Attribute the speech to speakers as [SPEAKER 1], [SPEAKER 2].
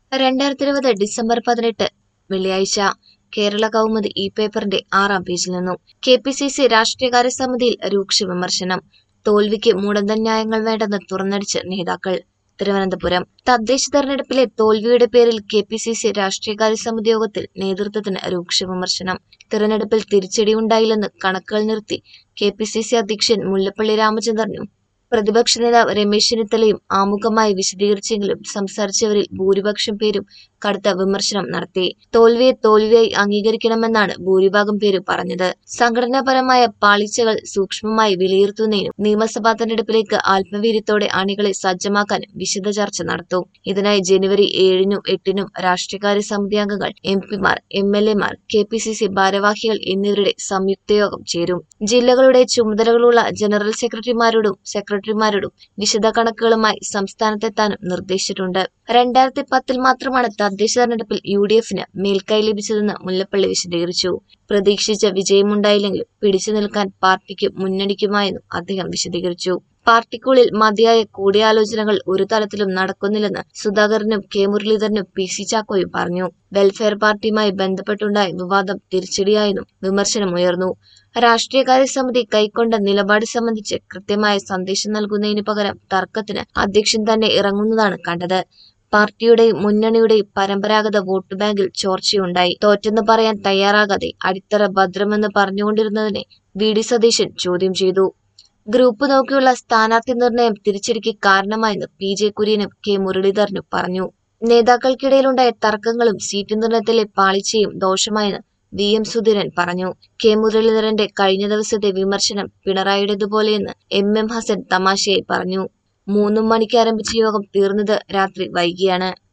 [SPEAKER 1] 2020 December 18 വെള്ളിയാഴ്ച കേരള കൗമുദി ഈ പേപ്പറിന്റെ 6-ാം പേജിൽ നിന്നും കെ.പി.സി.സി രാഷ്ട്രീയകാര്യ സമിതിയിൽ രൂക്ഷ വിമർശനം. തോൽവിക്ക് മുടന്തൻ ന്യായങ്ങൾ വേണ്ടെന്ന് തുറന്നടിച്ച് നേതാക്കൾ. തിരുവനന്തപുരം തദ്ദേശ തെരഞ്ഞെടുപ്പിലെ തോൽവിയുടെ പേരിൽ കെ.പി.സി.സി രാഷ്ട്രീയകാര്യ സമിതി യോഗത്തിൽ നേതൃത്വത്തിന് രൂക്ഷ വിമർശനം. തിരഞ്ഞെടുപ്പിൽ തിരിച്ചടിയുണ്ടായില്ലെന്ന് കണക്കുകൾ നിർത്തി കെ.പി.സി.സി അധ്യക്ഷൻ മുല്ലപ്പള്ളി രാമചന്ദ്രനും പ്രതിപക്ഷ നേതാവ് രമേശ് ചെന്നിത്തലയും ആമുഖമായി വിശദീകരിച്ചെങ്കിലും സംസാരിച്ചവരിൽ ഭൂരിപക്ഷം പേരും കടുത്ത വിമർശനം നടത്തി. തോൽവിയെ തോൽവിയായി അംഗീകരിക്കണമെന്നാണ് ഭൂരിഭാഗം പേരും പറഞ്ഞത്. സംഘടനാപരമായ പാളിച്ചകൾ സൂക്ഷ്മമായി വിലയിരുത്തുന്നതിനും നിയമസഭാ തെരഞ്ഞെടുപ്പിലേക്ക് ആത്മവീര്യത്തോടെ അണികളെ സജ്ജമാക്കാനും വിശദ ചർച്ച നടത്തും. ഇതിനായി ജനുവരി 7-നും 8-നും രാഷ്ട്രീയകാര്യ സമിതി അംഗങ്ങൾ, എം.പിമാർ, എം.എൽ.എമാർ, കെ.പി.സി.സി ഭാരവാഹികൾ എന്നിവരുടെ സംയുക്ത യോഗം ചേരും. ജില്ലകളുടെ ചുമതലകളുള്ള ജനറൽ സെക്രട്ടറിമാരോടും വിശദ കണക്കുകളുമായി സംസ്ഥാനത്തെത്താനും നിർദ്ദേശിച്ചിട്ടുണ്ട്. 2010-ൽ മാത്രമാണ് തദ്ദേശ തെരഞ്ഞെടുപ്പിൽ യു.ഡി.എഫിന് മേൽക്കൈ ലഭിച്ചതെന്ന് മുല്ലപ്പള്ളി വിശദീകരിച്ചു. പ്രതീക്ഷിച്ച വിജയമുണ്ടായില്ലെങ്കിലും പിടിച്ചു നിൽക്കാൻ പാർട്ടിക്കും മുന്നണിക്കുമായെന്നും അദ്ദേഹം വിശദീകരിച്ചു. പാർട്ടിക്കുള്ളിൽ മതിയായ കൂടിയാലോചനകൾ ഒരു തലത്തിലും നടക്കുന്നില്ലെന്ന് സുധാകരനും കെ മുരളീധരനും പി.സി. ചാക്കോയും പറഞ്ഞു. വെൽഫെയർ പാർട്ടിയുമായി ബന്ധപ്പെട്ടുണ്ടായ വിവാദം തിരിച്ചടിയായെന്നും വിമർശനമുയർന്നു. രാഷ്ട്രീയകാര്യ സമിതി കൈക്കൊണ്ട നിലപാട് സംബന്ധിച്ച് കൃത്യമായ സന്ദേശം നൽകുന്നതിന് പകരം തർക്കത്തിന് അധ്യക്ഷൻ തന്നെ ഇറങ്ങുന്നതാണ് കണ്ടത്. പാർട്ടിയുടെയും മുന്നണിയുടെയും പരമ്പരാഗത വോട്ട് ബാങ്കിൽ ചോർച്ചയുണ്ടായി. തോറ്റെന്ന് പറയാൻ തയ്യാറാകാതെ അടിത്തറ ഭദ്രമെന്ന് പറഞ്ഞുകൊണ്ടിരുന്നതിനെ വി.ഡി. സതീശൻ ചോദ്യം ചെയ്തു. ഗ്രൂപ്പ് നോക്കിയുള്ള സ്ഥാനാർത്ഥി നിർണയം തിരിച്ചടിക്ക് കാരണമായെന്ന് പി.ജെ. കുര്യനും കെ മുരളീധരനും പറഞ്ഞു. നേതാക്കൾക്കിടയിലുണ്ടായ തർക്കങ്ങളും സീറ്റ് നിർണയത്തിലെ പാളിച്ചയും ദോഷമായെന്ന് വി.എം. സുധീരൻ പറഞ്ഞു. കെ മുരളീധരന്റെ കഴിഞ്ഞ ദിവസത്തെ വിമർശനം പിണറായിയുടേതുപോലെയെന്ന് എം.എം. ഹസൻ തമാശയായി പറഞ്ഞു. 3 മണിക്ക് ആരംഭിച്ച യോഗം തീർന്നത് രാത്രി വൈകിയാണ്.